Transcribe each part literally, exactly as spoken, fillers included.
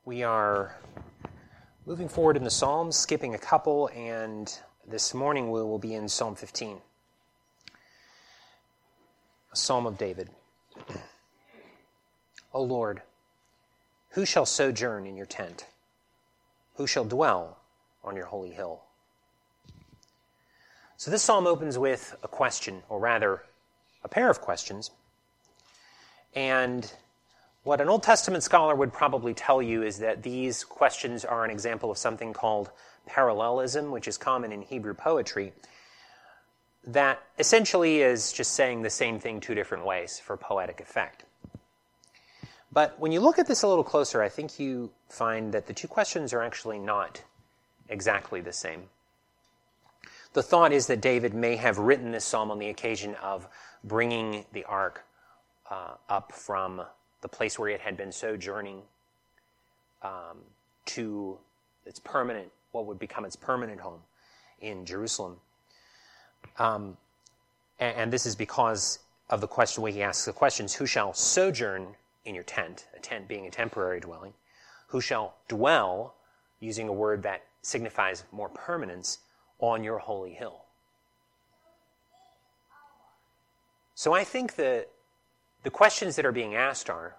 We are moving forward in the Psalms, skipping a couple, and this morning we will be in Psalm fifteen, a Psalm of David. O Lord, who shall sojourn in your tent? Who shall dwell on your holy hill? So this psalm opens with a question, or rather, a pair of questions. And what an Old Testament scholar would probably tell you is that these questions are an example of something called parallelism, which is common in Hebrew poetry, that essentially is just saying the same thing two different ways for poetic effect. But when you look at this a little closer, I think you find that the two questions are actually not exactly the same. The thought is that David may have written this psalm on the occasion of bringing the ark uh, up from the place where it had been sojourning um, to its permanent, what would become its permanent home in Jerusalem. Um, and, and this is because of the question where he asks the questions, who shall sojourn in your tent, a tent being a temporary dwelling, who shall dwell, using a word that signifies more permanence, on your holy hill. So I think that the questions that are being asked are,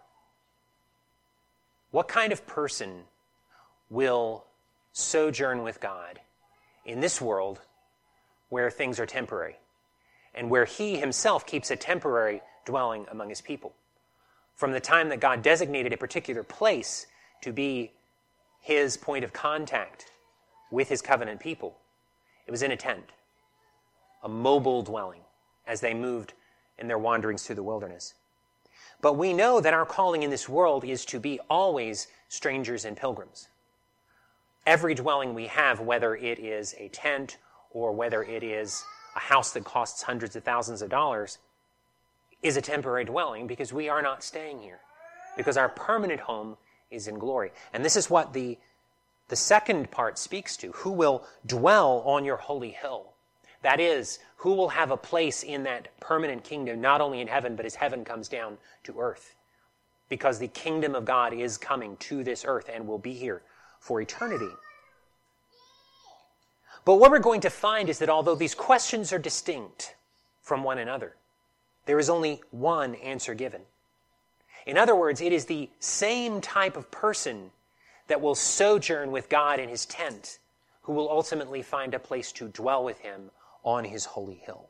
what kind of person will sojourn with God in this world where things are temporary and where he himself keeps a temporary dwelling among his people? From the time that God designated a particular place to be his point of contact with his covenant people, it was in a tent, a mobile dwelling, as they moved in their wanderings through the wilderness. But we know that our calling in this world is to be always strangers and pilgrims. Every dwelling we have, whether it is a tent or whether it is a house that costs hundreds of thousands of dollars, is a temporary dwelling because we are not staying here, because our permanent home is in glory. And this is what the The second part speaks to, who will dwell on your holy hill. That is, who will have a place in that permanent kingdom, not only in heaven, but as heaven comes down to earth. Because the kingdom of God is coming to this earth and will be here for eternity. But what we're going to find is that although these questions are distinct from one another, there is only one answer given. In other words, it is the same type of person that will sojourn with God in his tent, who will ultimately find a place to dwell with him on his holy hill.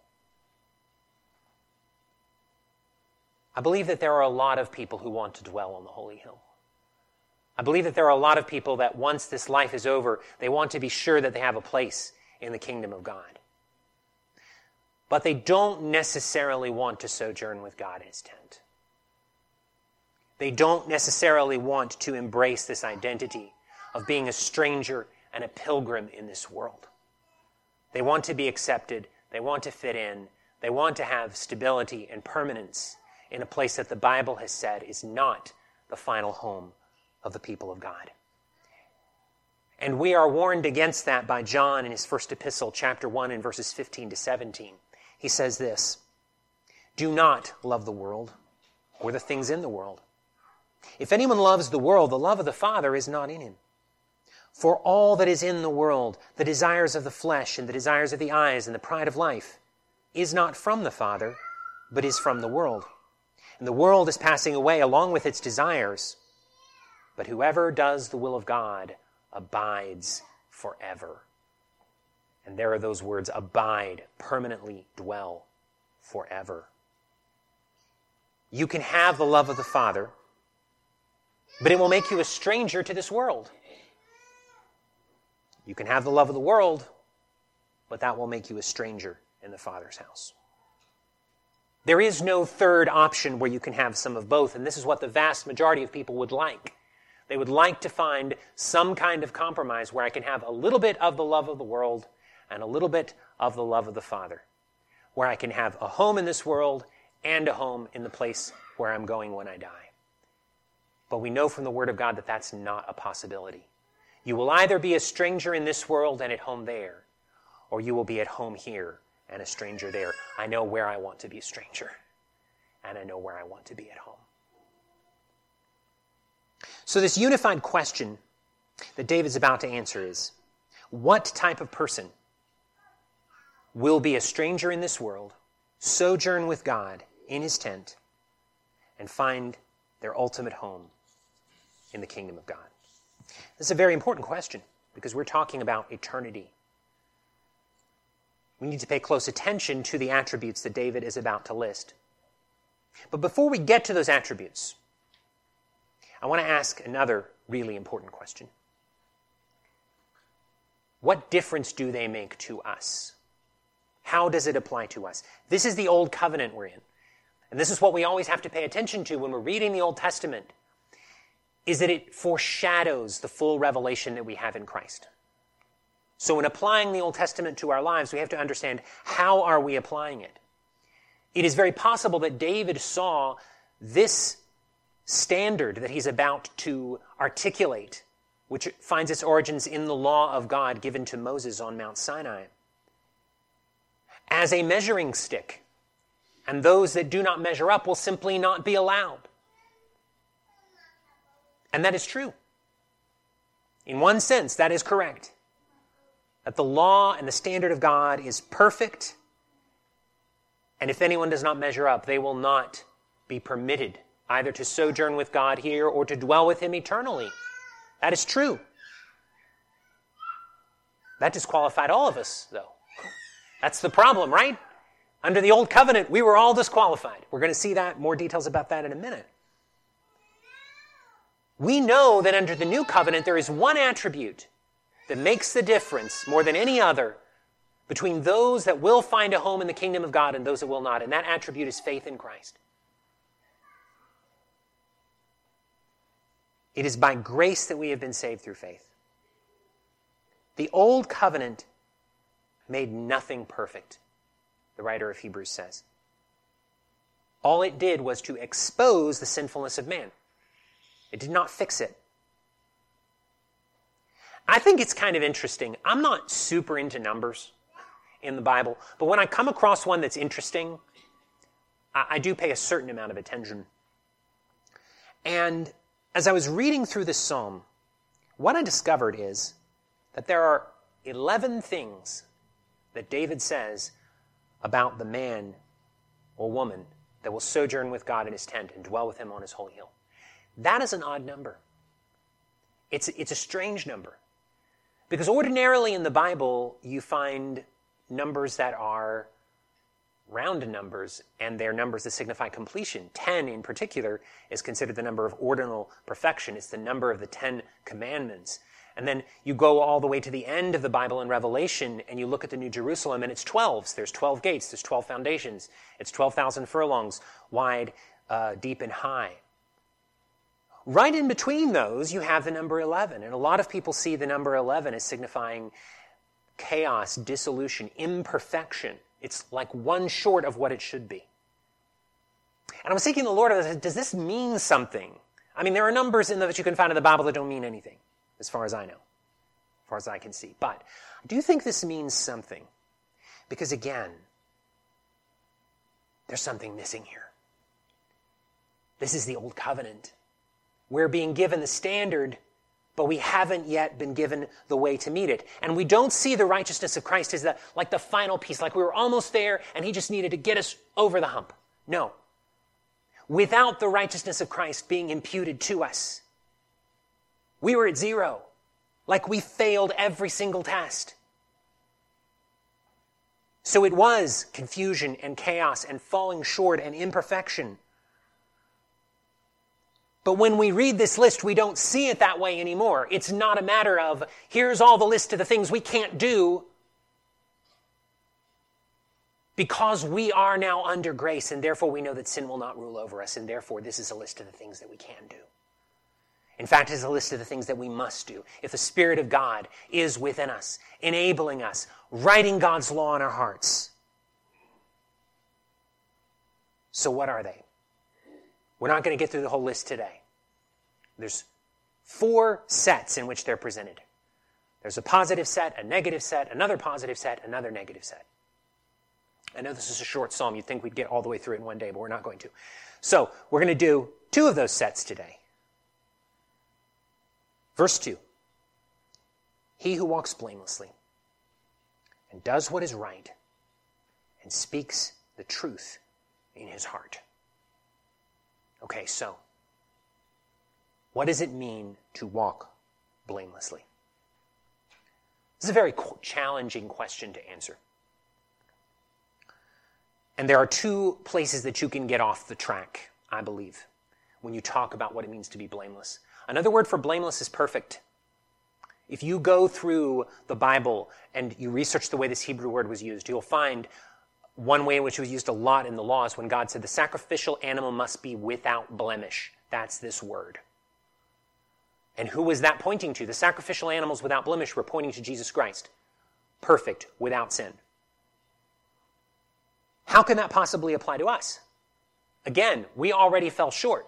I believe that there are a lot of people who want to dwell on the holy hill. I believe that there are a lot of people that once this life is over, they want to be sure that they have a place in the kingdom of God. But they don't necessarily want to sojourn with God in his tent. They don't necessarily want to embrace this identity of being a stranger and a pilgrim in this world. They want to be accepted. They want to fit in. They want to have stability and permanence in a place that the Bible has said is not the final home of the people of God. And we are warned against that by John in his first epistle, chapter one, and verses fifteen to seventeen. He says this, "Do not love the world or the things in the world. If anyone loves the world, the love of the Father is not in him. For all that is in the world, the desires of the flesh and the desires of the eyes and the pride of life, is not from the Father, but is from the world. And the world is passing away along with its desires. But whoever does the will of God abides forever." And there are those words, abide, permanently dwell forever. You can have the love of the Father, but it will make you a stranger to this world. You can have the love of the world, but that will make you a stranger in the Father's house. There is no third option where you can have some of both, and this is what the vast majority of people would like. They would like to find some kind of compromise where I can have a little bit of the love of the world and a little bit of the love of the Father, where I can have a home in this world and a home in the place where I'm going when I die. But we know from the Word of God that that's not a possibility. You will either be a stranger in this world and at home there, or you will be at home here and a stranger there. I know where I want to be a stranger, and I know where I want to be at home. So this unified question that David's about to answer is, what type of person will be a stranger in this world, sojourn with God in his tent, and find their ultimate home in the kingdom of God? This is a very important question because we're talking about eternity. We need to pay close attention to the attributes that David is about to list. But before we get to those attributes, I want to ask another really important question. What difference do they make to us? How does it apply to us? This is the Old Covenant we're in. And this is what we always have to pay attention to when we're reading the Old Testament, is that it foreshadows the full revelation that we have in Christ. So in applying the Old Testament to our lives, we have to understand, how are we applying it? It is very possible that David saw this standard that he's about to articulate, which finds its origins in the law of God given to Moses on Mount Sinai, as a measuring stick. And those that do not measure up will simply not be allowed. And that is true. In one sense, that is correct. That the law and the standard of God is perfect, and if anyone does not measure up, they will not be permitted either to sojourn with God here or to dwell with him eternally. That is true. That disqualified all of us, though. That's the problem, right? Under the Old Covenant, we were all disqualified. We're going to see that, more details about that in a minute. We know that under the New Covenant, there is one attribute that makes the difference more than any other between those that will find a home in the kingdom of God and those that will not, and that attribute is faith in Christ. It is by grace that we have been saved through faith. The Old Covenant made nothing perfect, the writer of Hebrews says. All it did was to expose the sinfulness of man. It did not fix it. I think it's kind of interesting. I'm not super into numbers in the Bible, but when I come across one that's interesting, I, I do pay a certain amount of attention. And as I was reading through this psalm, what I discovered is that there are eleven things that David says about the man or woman that will sojourn with God in his tent and dwell with him on his holy hill. That is an odd number. It's, it's a strange number. Because ordinarily in the Bible, you find numbers that are round numbers, and they're numbers that signify completion. Ten, in particular, is considered the number of ordinal perfection. It's the number of the Ten Commandments. And then you go all the way to the end of the Bible in Revelation, and you look at the New Jerusalem, and it's twelves. There's twelve gates. There's twelve foundations. It's twelve thousand furlongs, wide, uh, deep, and high. Right in between those, you have the number eleven. And a lot of people see the number eleven as signifying chaos, dissolution, imperfection. It's like one short of what it should be. And I was thinking, the Lord, does this mean something? I mean, there are numbers in the, that you can find in the Bible that don't mean anything, as far as I know, as far as I can see. But I do think this means something. Because again, there's something missing here. This is the Old Covenant. We're being given the standard, but we haven't yet been given the way to meet it. And we don't see the righteousness of Christ as the, like the final piece, like we were almost there and he just needed to get us over the hump. No. Without the righteousness of Christ being imputed to us, we were at zero, like we failed every single test. So it was confusion and chaos and falling short and imperfection. But when we read this list, we don't see it that way anymore. It's not a matter of, here's all the list of the things we can't do, because we are now under grace, and therefore we know that sin will not rule over us, and therefore this is a list of the things that we can do. In fact, it's a list of the things that we must do. If the Spirit of God is within us, enabling us, writing God's law in our hearts. So what are they? We're not going to get through the whole list today. There's four sets in which they're presented. There's a positive set, a negative set, another positive set, another negative set. I know this is a short psalm. You'd think we'd get all the way through it in one day, but we're not going to. So we're going to do two of those sets today. Verse two. He who walks blamelessly and does what is right and speaks the truth in his heart. Okay, so what does it mean to walk blamelessly? This is a very challenging question to answer. And there are two places that you can get off the track, I believe, when you talk about what it means to be blameless. Another word for blameless is perfect. If you go through the Bible and you research the way this Hebrew word was used, you'll find one way in which it was used a lot in the law is when God said the sacrificial animal must be without blemish. That's this word. And who was that pointing to? The sacrificial animals without blemish were pointing to Jesus Christ. Perfect, without sin. How can that possibly apply to us? Again, we already fell short.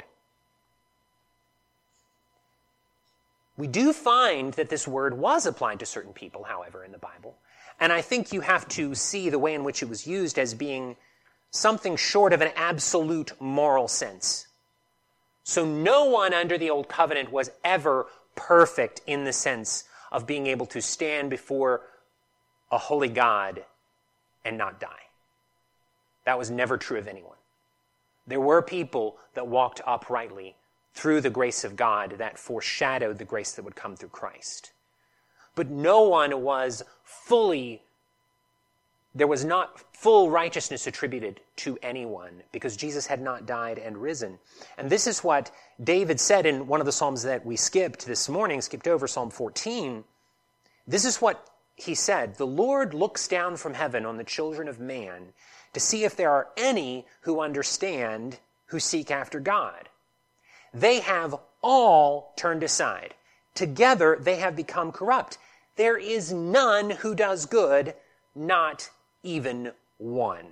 We do find that this word was applied to certain people, however, in the Bible. And I think you have to see the way in which it was used as being something short of an absolute moral sense. So no one under the Old Covenant was ever perfect in the sense of being able to stand before a holy God and not die. That was never true of anyone. There were people that walked uprightly through the grace of God that foreshadowed the grace that would come through Christ. But no one was fully, there was not full righteousness attributed to anyone because Jesus had not died and risen. And this is what David said in one of the Psalms that we skipped this morning, skipped over Psalm fourteen. This is what he said, "The Lord looks down from heaven on the children of man to see if there are any who understand, who seek after God. They have all turned aside. Together they have become corrupt. There is none who does good, not even one."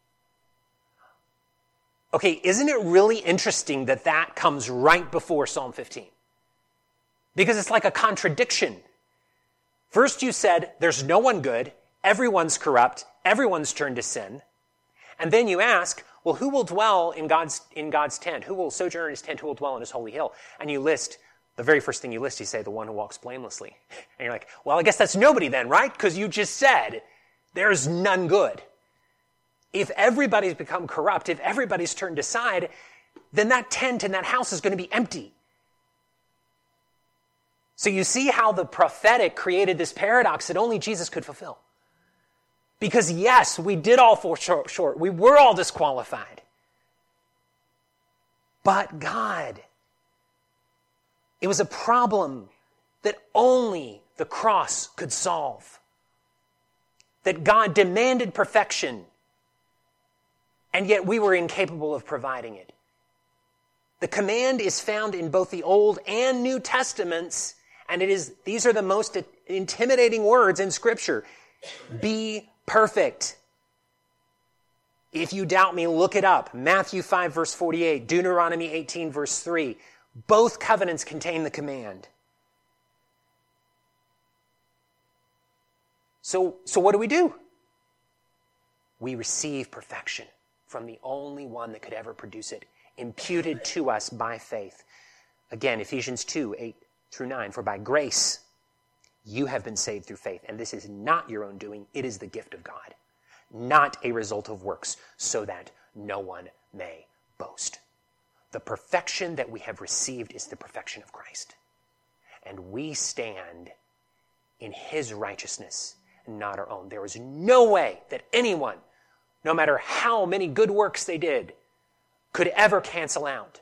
Okay, isn't it really interesting that that comes right before Psalm fifteen? Because it's like a contradiction. First you said, there's no one good, everyone's corrupt, everyone's turned to sin. And then you ask, well, who will dwell in God's, in God's tent? Who will sojourn in his tent? Who will dwell in his holy hill? And you list, the very first thing you list, you say, the one who walks blamelessly. And you're like, well, I guess that's nobody then, right? Because you just said, there's none good. If everybody's become corrupt, if everybody's turned aside, then that tent and that house is going to be empty. So you see how the prophetic created this paradox that only Jesus could fulfill. Because yes, we did all fall short, short. We were all disqualified. But God, it was a problem that only the cross could solve. That God demanded perfection, and yet we were incapable of providing it. The command is found in both the Old and New Testaments, and it is these are the most intimidating words in Scripture. Be perfect. If you doubt me, look it up. Matthew five, verse forty-eight, Deuteronomy eighteen, verse three. Both covenants contain the command. So, so what do we do? We receive perfection from the only one that could ever produce it, imputed to us by faith. Again, Ephesians two, eight through nine, for by grace you have been saved through faith, and this is not your own doing, it is the gift of God, not a result of works, so that no one may boast. The perfection that we have received is the perfection of Christ, and we stand in his righteousness, not our own. There is no way that anyone, no matter how many good works they did, could ever cancel out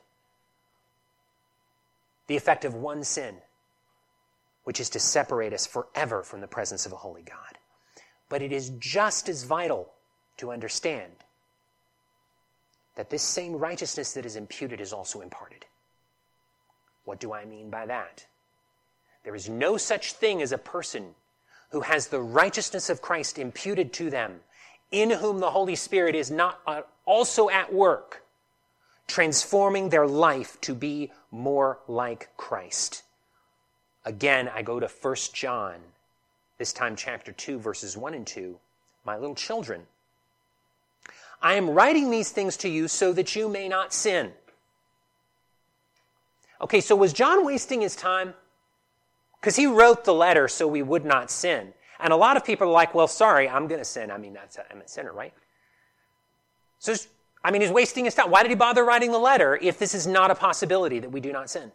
the effect of one sin, which is to separate us forever from the presence of a holy God. But it is just as vital to understand that this same righteousness that is imputed is also imparted. What do I mean by that? There is no such thing as a person who has the righteousness of Christ imputed to them, in whom the Holy Spirit is not also at work, transforming their life to be more like Christ. Again, I go to First John, this time chapter two, verses one and two. My little children, I am writing these things to you so that you may not sin. Okay, so was John wasting his time? Because he wrote the letter so we would not sin. And a lot of people are like, well, sorry, I'm going to sin. I mean, that's, I'm a sinner, right? So, I mean, he's wasting his time. Why did he bother writing the letter if this is not a possibility that we do not sin?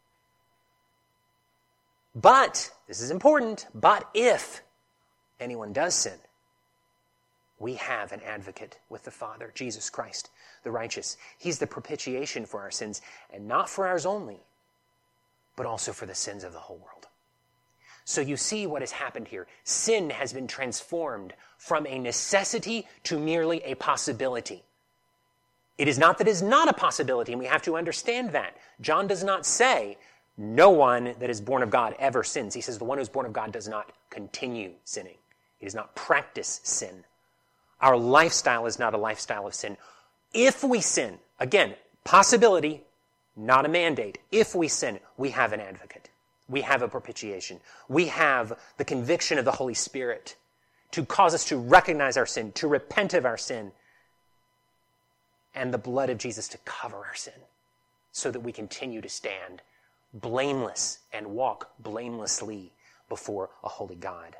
But, this is important, but if anyone does sin, we have an advocate with the Father, Jesus Christ, the righteous. He's the propitiation for our sins, and not for ours only, but also for the sins of the whole world. So you see what has happened here. Sin has been transformed from a necessity to merely a possibility. It is not that it is not a possibility, and we have to understand that. John does not say, no one that is born of God ever sins. He says the one who is born of God does not continue sinning. He does not practice sin. Our lifestyle is not a lifestyle of sin. If we sin, again, possibility, not a mandate. If we sin, we have an advocate. We have a propitiation. We have the conviction of the Holy Spirit to cause us to recognize our sin, to repent of our sin, and the blood of Jesus to cover our sin so that we continue to stand blameless and walk blamelessly before a holy God.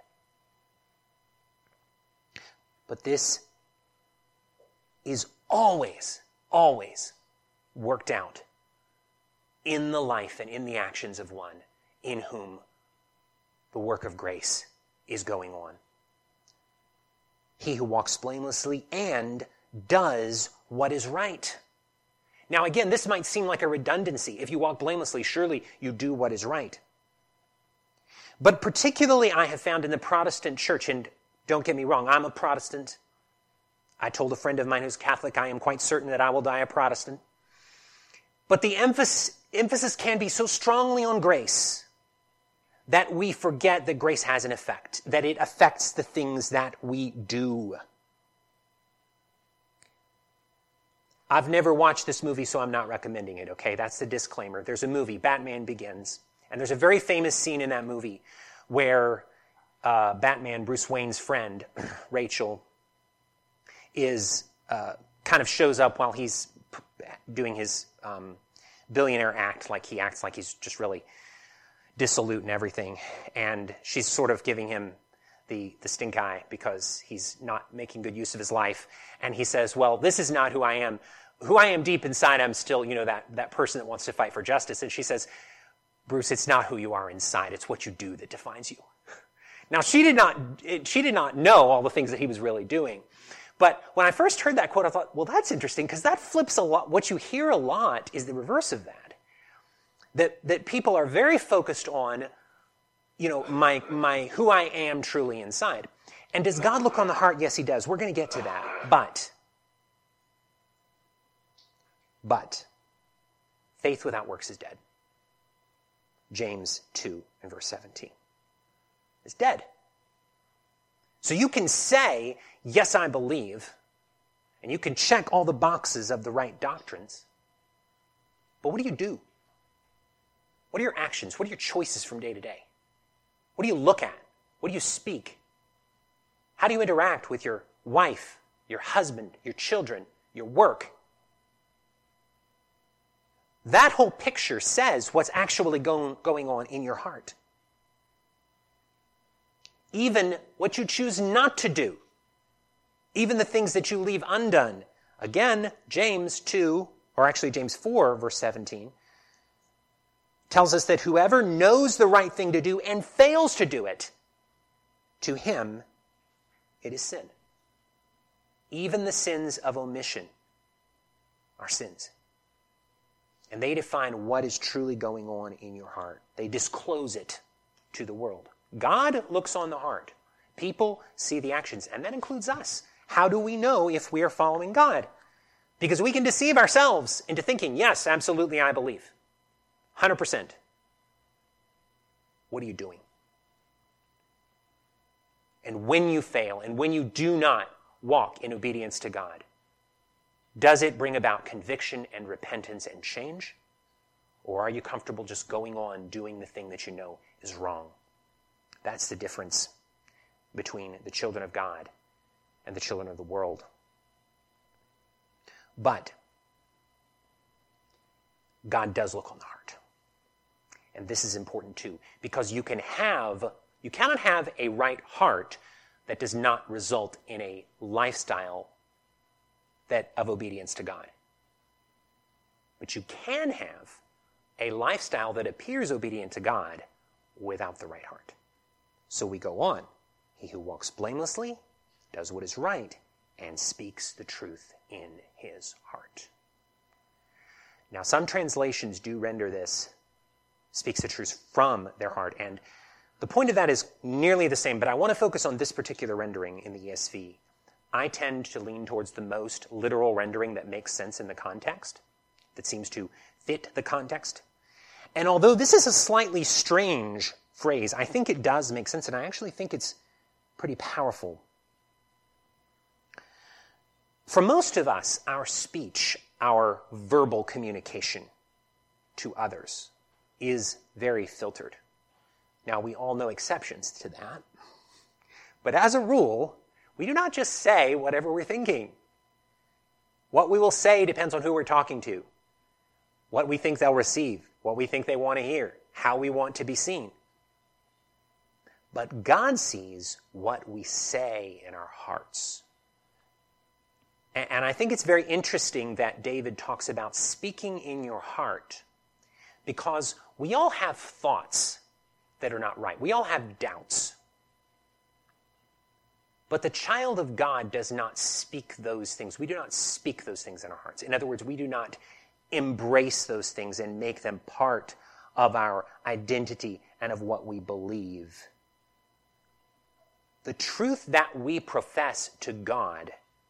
But this is always, always worked out in the life and in the actions of one in whom the work of grace is going on. He who walks blamelessly and does what is right. Now again, this might seem like a redundancy. If you walk blamelessly, surely you do what is right. But particularly I have found in the Protestant church, and don't get me wrong, I'm a Protestant. I told a friend of mine who's Catholic, I am quite certain that I will die a Protestant. But the emphasis, emphasis can be so strongly on grace that we forget that grace has an effect, that it affects the things that we do. I've never watched this movie, so I'm not recommending it, okay? That's the disclaimer. There's a movie, Batman Begins, and there's a very famous scene in that movie where uh, Batman, Bruce Wayne's friend, Rachel, is uh, kind of shows up while he's p- doing his um, billionaire act, like he acts like he's just really dissolute and everything, and she's sort of giving him the, the stink eye because he's not making good use of his life, and he says, well, this is not who I am. Who I am deep inside, I'm still, you know, that, that person that wants to fight for justice, and she says, Bruce, it's not who you are inside, it's what you do that defines you. Now, she did not, she did not know all the things that he was really doing, but when I first heard that quote, I thought, well, that's interesting, because that flips a lot. What you hear a lot is the reverse of that. That, that people are very focused on, you know, my, my, who I am truly inside. And does God look on the heart? Yes, he does. We're going to get to that. But, but, faith without works is dead. James two and verse seventeen. It's dead. So you can say, yes, I believe, and you can check all the boxes of the right doctrines, but what do you do? What are your actions? What are your choices from day to day? What do you look at? What do you speak? How do you interact with your wife, your husband, your children, your work? That whole picture says what's actually going, going on in your heart. Even what you choose not to do. Even the things that you leave undone. Again, James two, or actually James four, verse seventeen, tells us that whoever knows the right thing to do and fails to do it, to him it is sin. Even the sins of omission are sins. And they define what is truly going on in your heart. They disclose it to the world. God looks on the heart. People see the actions, and that includes us. How do we know if we are following God? Because we can deceive ourselves into thinking, yes, absolutely, I believe. one hundred percent. What are you doing? And when you fail, and when you do not walk in obedience to God, does it bring about conviction and repentance and change? Or are you comfortable just going on doing the thing that you know is wrong? That's the difference between the children of God and the children of the world. But God does look on the heart. And this is important too, because you can have, you cannot have a right heart that does not result in a lifestyle that of obedience to God. But you can have a lifestyle that appears obedient to God without the right heart. So we go on. He who walks blamelessly does what is right and speaks the truth in his heart. Now, some translations do render this, speaks the truth from their heart, and the point of that is nearly the same, but I want to focus on this particular rendering in the E S V. I tend to lean towards the most literal rendering that makes sense in the context, that seems to fit the context. And although this is a slightly strange phrase, I think it does make sense, and I actually think it's pretty powerful. For most of us, our speech, our verbal communication to others is very filtered. Now, we all know exceptions to that. But as a rule, we do not just say whatever we're thinking. What we will say depends on who we're talking to, what we think they'll receive, what we think they want to hear, how we want to be seen. But God sees what we say in our hearts. And I think it's very interesting that David talks about speaking in your heart, because we all have thoughts that are not right. We all have doubts. But the child of God does not speak those things. We do not speak those things in our hearts. In other words, we do not embrace those things and make them part of our identity and of what we believe. The truth that we profess to God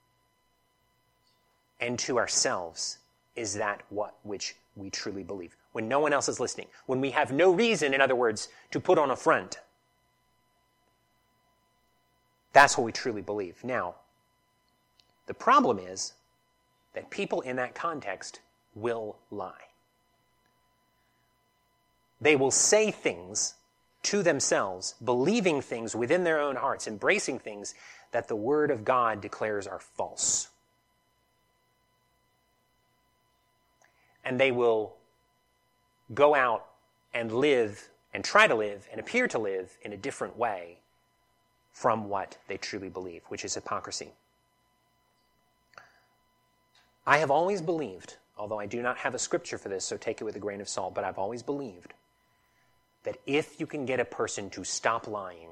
and to ourselves is that what which we truly believe. When no one else is listening, when we have no reason, in other words, to put on a front, that's what we truly believe. Now, the problem is that people in that context will lie. They will say things to themselves, believing things within their own hearts, embracing things that the Word of God declares are false. And they will go out and live and try to live and appear to live in a different way from what they truly believe, which is hypocrisy. I have always believed, although I do not have a scripture for this, so take it with a grain of salt, but I've always believed that if you can get a person to stop lying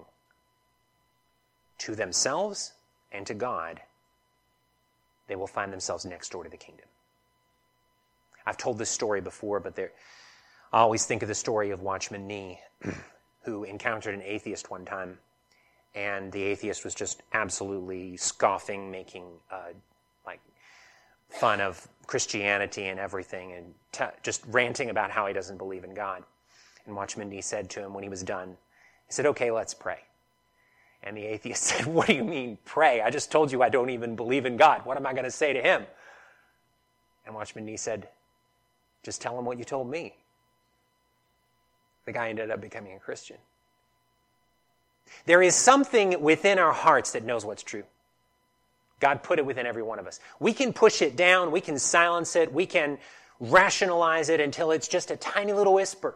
to themselves and to God, they will find themselves next door to the kingdom. I've told this story before, but there, I always think of the story of Watchman Nee, who encountered an atheist one time, and the atheist was just absolutely scoffing, making uh, like fun of Christianity and everything, and t- just ranting about how he doesn't believe in God. And Watchman Nee said to him when he was done, he said, "Okay, let's pray." And the atheist said, "What do you mean, pray? I just told you I don't even believe in God. What am I going to say to him?" And Watchman Nee said, "Just tell him what you told me." The guy ended up becoming a Christian. There is something within our hearts that knows what's true. God put it within every one of us. We can push it down, we can silence it, we can rationalize it until it's just a tiny little whisper.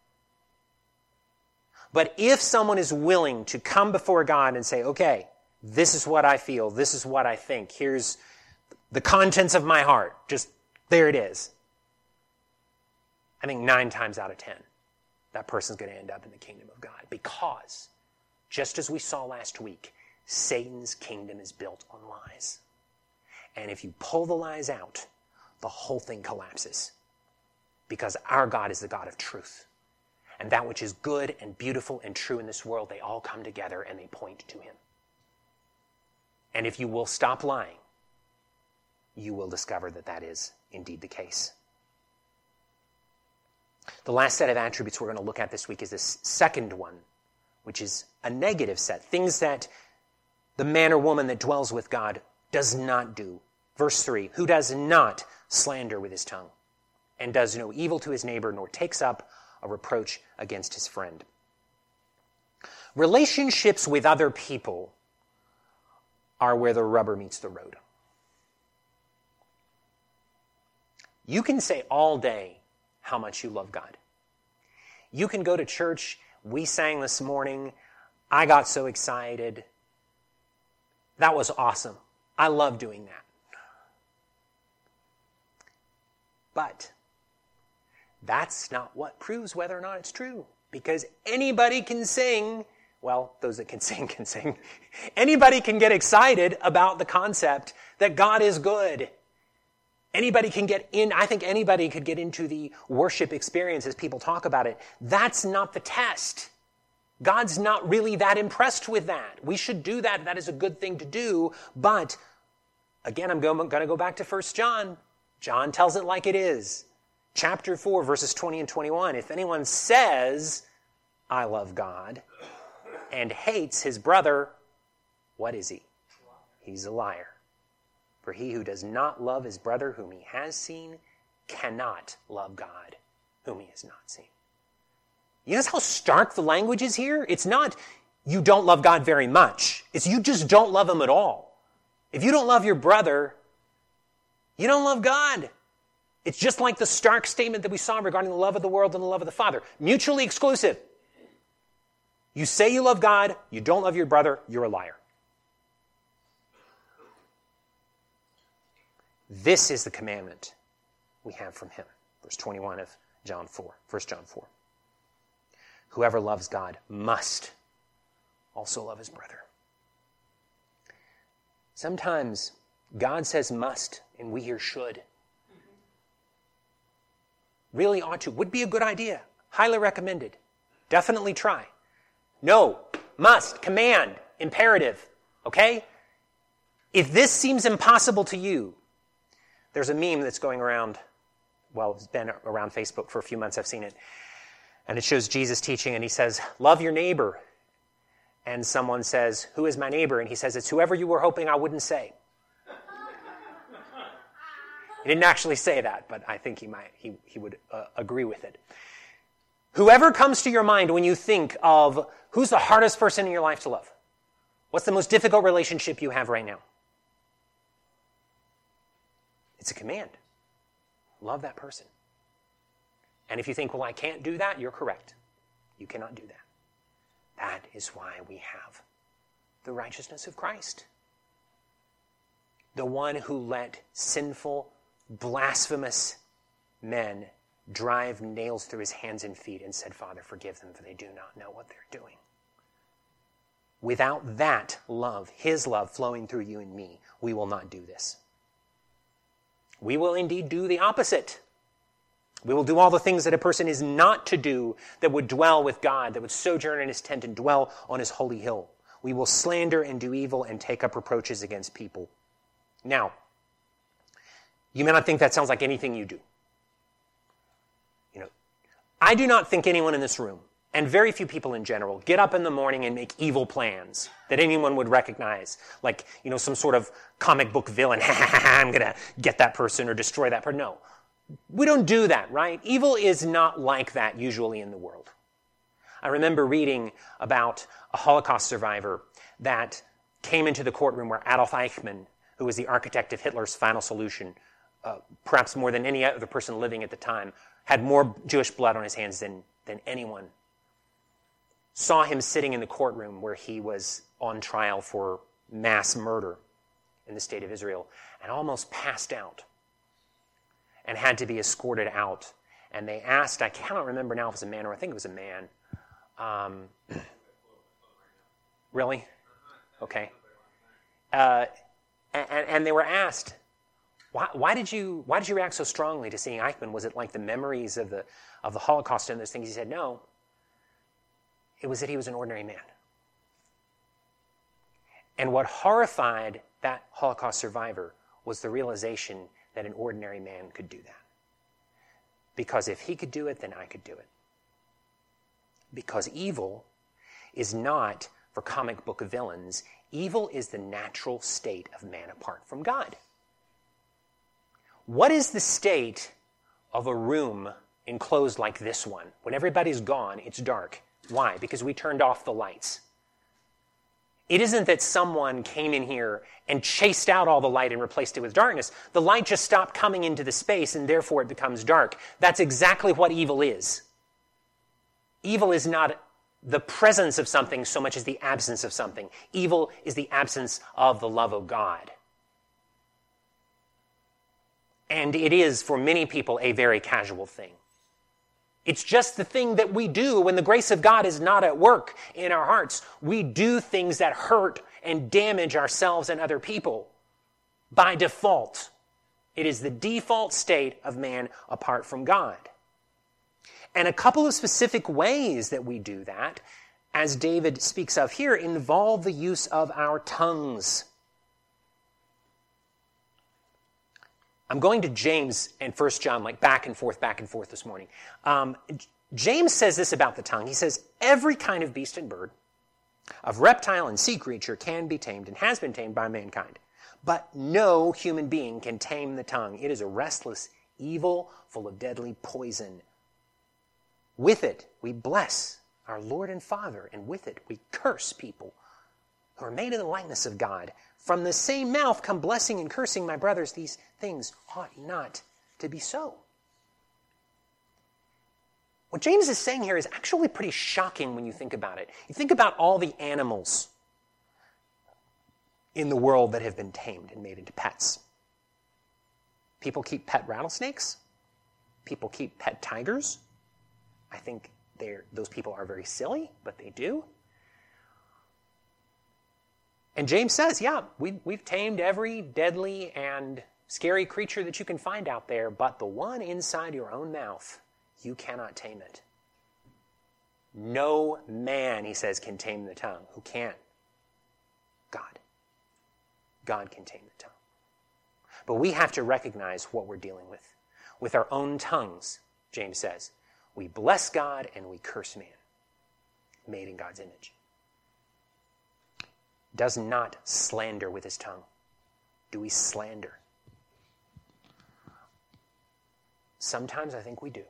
But if someone is willing to come before God and say, "Okay, this is what I feel, this is what I think, here's the contents of my heart, just there it is," I think nine times out of ten, that person's going to end up in the kingdom of God. Because, just as we saw last week, Satan's kingdom is built on lies. And if you pull the lies out, the whole thing collapses. Because our God is the God of truth. And that which is good and beautiful and true in this world, they all come together and they point to him. And if you will stop lying, you will discover that that is indeed the case. The last set of attributes we're going to look at this week is this second one, which is a negative set. Things that the man or woman that dwells with God does not do. Verse three, who does not slander with his tongue, and does no evil to his neighbor, nor takes up a reproach against his friend. Relationships with other people are where the rubber meets the road. You can say all day how much you love God. You can go to church. We sang this morning. I got so excited. That was awesome. I love doing that. But that's not what proves whether or not it's true. Because anybody can sing. Well, those that can sing can sing. Anybody can get excited about the concept that God is good. Anybody can get in, I think anybody could get into the worship experience as people talk about it. That's not the test. God's not really that impressed with that. We should do that. That is a good thing to do. But, again, I'm going to go back to First John. John tells it like it is. Chapter four, verses twenty and twenty-one. If anyone says, I love God, and hates his brother, what is he? He's a liar. For he who does not love his brother whom he has seen cannot love God whom he has not seen. You notice how stark the language is here? It's not you don't love God very much. It's you just don't love him at all. If you don't love your brother, you don't love God. It's just like the stark statement that we saw regarding the love of the world and the love of the Father. Mutually exclusive. You say you love God, you don't love your brother, you're a liar. This is the commandment we have from him. Verse twenty-one of John four, First John four. Whoever loves God must also love his brother. Sometimes God says must, and we hear should. Really ought to. Would be a good idea. Highly recommended. Definitely try. No, must, command, imperative. Okay? If this seems impossible to you, there's a meme that's going around, well, it's been around Facebook for a few months, I've seen it. And it shows Jesus teaching, and he says, love your neighbor. And someone says, who is my neighbor? And he says, it's whoever you were hoping I wouldn't say. He didn't actually say that, but I think he might. He, he would uh, agree with it. Whoever comes to your mind when you think of who's the hardest person in your life to love? What's the most difficult relationship you have right now? It's a command. Love that person. And if you think, well, I can't do that, you're correct. You cannot do that. That is why we have the righteousness of Christ. The one who let sinful, blasphemous men drive nails through his hands and feet and said, Father, forgive them, for they do not know what they're doing. Without that love, his love flowing through you and me, we will not do this. We will indeed do the opposite. We will do all the things that a person is not to do that would dwell with God, that would sojourn in his tent and dwell on his holy hill. We will slander and do evil and take up reproaches against people. Now, you may not think that sounds like anything you do. You know, I do not think anyone in this room, and very few people in general, get up in the morning and make evil plans that anyone would recognize. Like, you know, some sort of comic book villain. I'm going to get that person or destroy that person. No. We don't do that, right? Evil is not like that usually in the world. I remember reading about a Holocaust survivor that came into the courtroom where Adolf Eichmann, who was the architect of Hitler's final solution, uh, perhaps more than any other person living at the time, had more Jewish blood on his hands than, than anyone, saw him sitting in the courtroom where he was on trial for mass murder in the state of Israel, and almost passed out and had to be escorted out. And they asked, I cannot remember now if it was a man or I think it was a man. Um, really? Okay. Uh, and, and they were asked, why, why did you why did you react so strongly to seeing Eichmann? Was it like the memories of the of the Holocaust and those things? He said, no. It was that he was an ordinary man. And what horrified that Holocaust survivor was the realization that an ordinary man could do that. Because if he could do it, then I could do it. Because evil is not for comic book villains. Evil is the natural state of man apart from God. What is the state of a room enclosed like this one? When everybody's gone, it's dark. Why? Because we turned off the lights. It isn't that someone came in here and chased out all the light and replaced it with darkness. The light just stopped coming into the space and therefore it becomes dark. That's exactly what evil is. Evil is not the presence of something so much as the absence of something. Evil is the absence of the love of God. And it is, for many people, a very casual thing. It's just the thing that we do when the grace of God is not at work in our hearts. We do things that hurt and damage ourselves and other people by default. It is the default state of man apart from God. And a couple of specific ways that we do that, as David speaks of here, involve the use of our tongues. I'm going to James and First John, like back and forth, back and forth this morning. Um, James says this about the tongue. He says, every kind of beast and bird, of reptile and sea creature can be tamed and has been tamed by mankind. But no human being can tame the tongue. It is a restless evil full of deadly poison. With it, we bless our Lord and Father, and with it, we curse people who are made in the likeness of God. From the same mouth come blessing and cursing, my brothers. These things ought not to be so. What James is saying here is actually pretty shocking when you think about it. You think about all the animals in the world that have been tamed and made into pets. People keep pet rattlesnakes. People keep pet tigers. I think they're, those people are very silly, but they do. And James says, yeah, we, we've tamed every deadly and scary creature that you can find out there, but the one inside your own mouth, you cannot tame it. No man, he says, can tame the tongue. Who can? God. God can tame the tongue. But we have to recognize what we're dealing with. With our own tongues, James says, we bless God and we curse man, made in God's image. Does not slander with his tongue. Do we slander? Sometimes I think we do.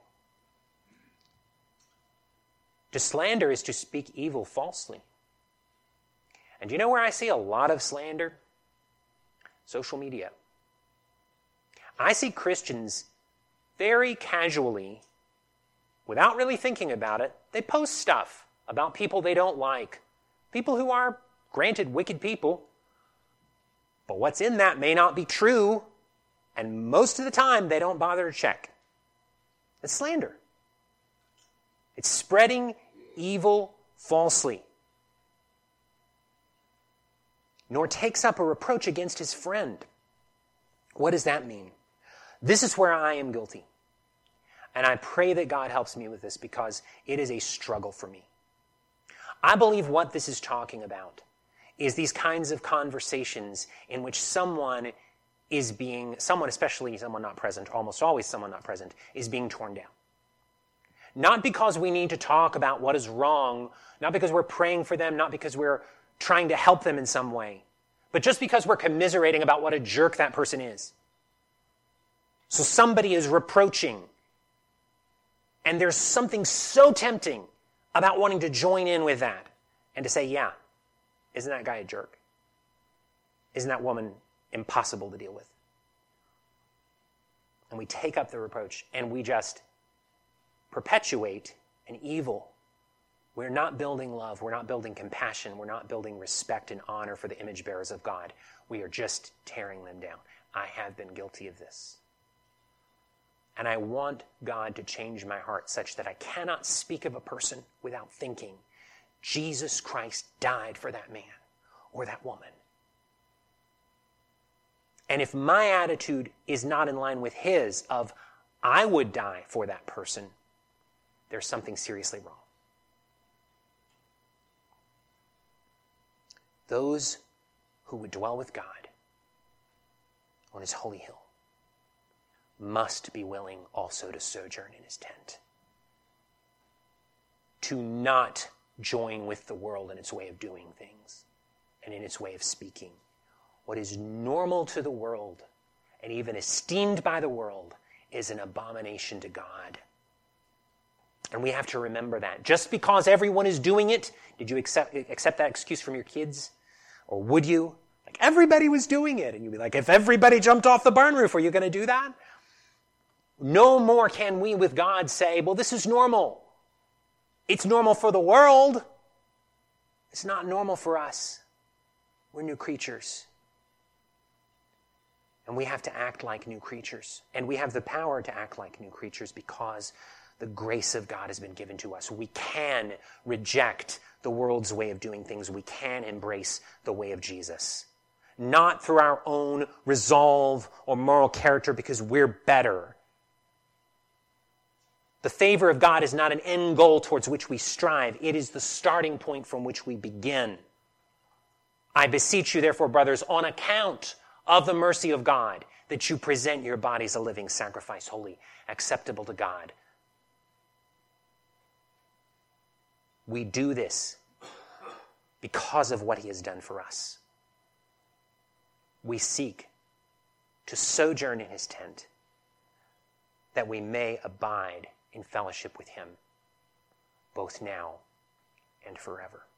To slander is to speak evil falsely. And do you know where I see a lot of slander? Social media. I see Christians very casually, without really thinking about it, they post stuff about people they don't like. People who are, granted, wicked people. But what's in that may not be true. And most of the time, they don't bother to check. It's slander. It's spreading evil falsely. Nor takes up a reproach against his friend. What does that mean? This is where I am guilty. And I pray that God helps me with this because it is a struggle for me. I believe what this is talking about is these kinds of conversations in which someone is being, someone, especially someone not present, almost always someone not present, is being torn down. Not because we need to talk about what is wrong, not because we're praying for them, not because we're trying to help them in some way, but just because we're commiserating about what a jerk that person is. So somebody is reproaching, and there's something so tempting about wanting to join in with that and to say, yeah, isn't that guy a jerk? Isn't that woman impossible to deal with? And we take up the reproach and we just perpetuate an evil. We're not building love. We're not building compassion. We're not building respect and honor for the image bearers of God. We are just tearing them down. I have been guilty of this. And I want God to change my heart such that I cannot speak of a person without thinking, Jesus Christ died for that man or that woman. And if my attitude is not in line with his of, I would die for that person, there's something seriously wrong. Those who would dwell with God on his holy hill must be willing also to sojourn in his tent. To not join with the world in its way of doing things and in its way of speaking. What is normal to the world and even esteemed by the world is an abomination to God. And we have to remember that. Just because everyone is doing it, did you accept, accept that excuse from your kids? Or would you? Like, everybody was doing it. And you'd be like, if everybody jumped off the barn roof, are you going to do that? No more can we with God say, well, this is normal. It's normal for the world. It's not normal for us. We're new creatures. And we have to act like new creatures. And we have the power to act like new creatures because the grace of God has been given to us. We can reject the world's way of doing things. We can embrace the way of Jesus. Not through our own resolve or moral character because we're better. The favor of God is not an end goal towards which we strive. It is the starting point from which we begin. I beseech you, therefore, brothers, on account of the mercy of God, that you present your bodies a living sacrifice, holy, acceptable to God. We do this because of what he has done for us. We seek to sojourn in his tent that we may abide in fellowship with him, both now and forever.